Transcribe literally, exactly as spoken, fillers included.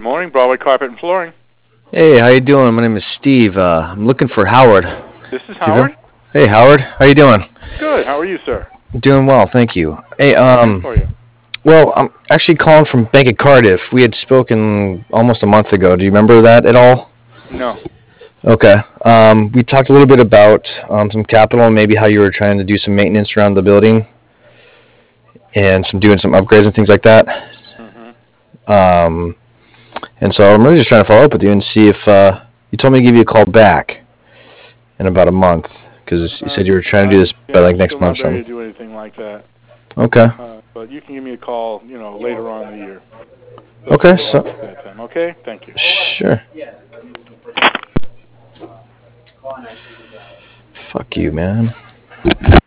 Good morning, Broadway Carpet and Flooring. Hey, how you doing? My name is Steve. Uh, I'm looking for Howard. This is Do you know? Howard. Hey, Howard. How you doing? Good. How are you, sir? Doing well, thank you. Hey, What can I do um, for you? well, I'm actually calling from Bank of Cardiff. We had spoken almost a month ago. Do you remember that at all? No. Okay. Um, we talked a little bit about um, some capital and maybe how you were trying to do some maintenance around the building and some doing some upgrades and things like that. Mm-hmm. Um, and so I'm really just trying to follow up with you and see if uh, you told me to give you a call back in about a month because you said you were trying to do this Yeah, by like I'm next still month. not ready Or to do anything like that. okay. Uh, but you can give me a call, you know, later on in the year. Okay. So That time. Okay. Thank you. sure. Fuck you, man.